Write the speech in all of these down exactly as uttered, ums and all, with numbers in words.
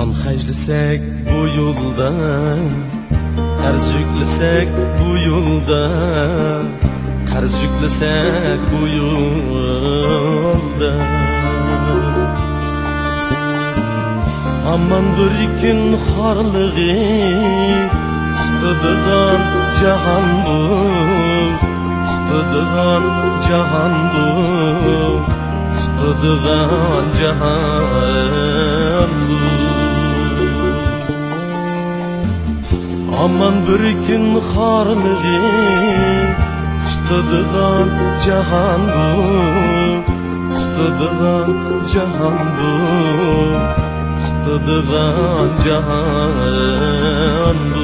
Can xərcləsək bu yolda, Qarz yüklesek bu yolda, Qarz yüklesek bu yolda. Aman bir gün xarlığı Tutuduğun cahan bu, Tutuduğun cahan bu, Tutuduğun cahan bu. Aman bir gün xarlığı Tutuduğun cahan bu, Tutuduğun cahan bu, Tutuduğun cahan bu.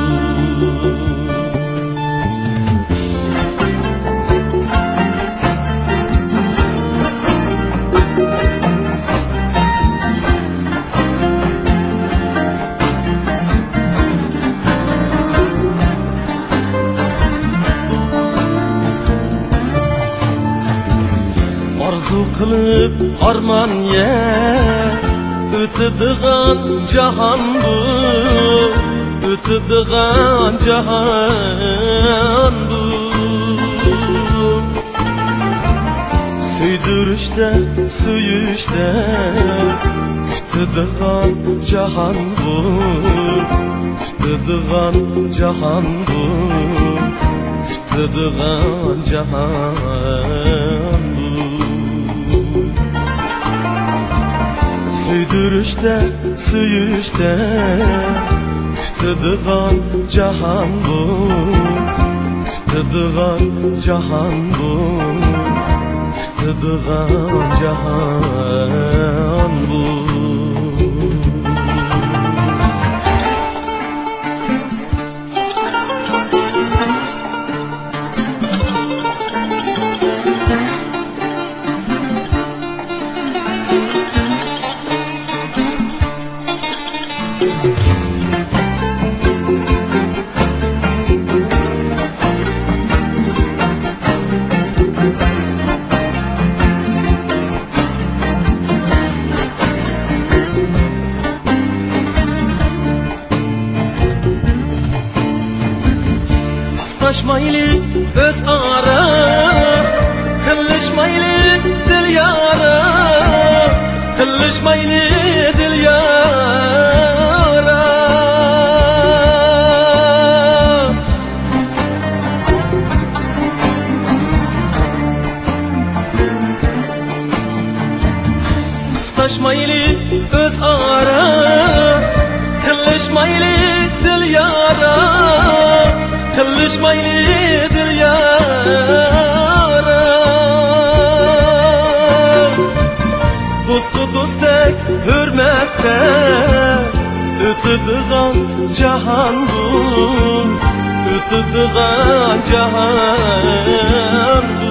Arzu kılıp arman ye, Ötüdüğün cahan bu, Ötüdüğün cahan bu. Süydürüşte, suyuşte, Ötüdüğün cahan bu, Ötüdüğün cahan bu, Ötüdüğün cahan bu. Süydürüşte, suyuşte, Tutuduğun cahan bu, Tutuduğun cahan bu, Tutuduğun cahan bu. Taşmaylı öz ara, Kılışmaylı dil yara, Kılışmaylı dil yara. Taşmaylı öz ara, Kılışmaylı dil yara, Kılışmaylıdır yara. Dostu dostek hürmette, Ötüdüğün cahan bu, Ötüdüğün cahan bu.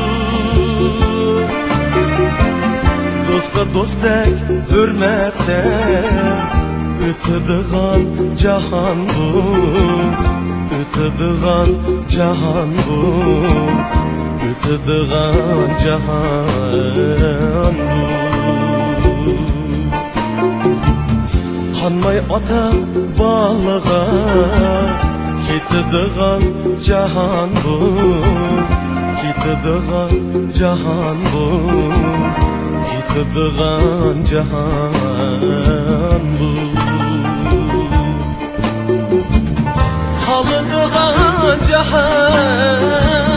Dosta dostek hürmette, Ötüdüğün cahan bu, Ötüdüğün cahan bu, Ötüdüğün cahan bu. Kanmay ata bağlığa, Ketüdüğün cahan bu, Ketüdüğün cahan bu, Ketüdüğün cahan bu. Kalınığın cahan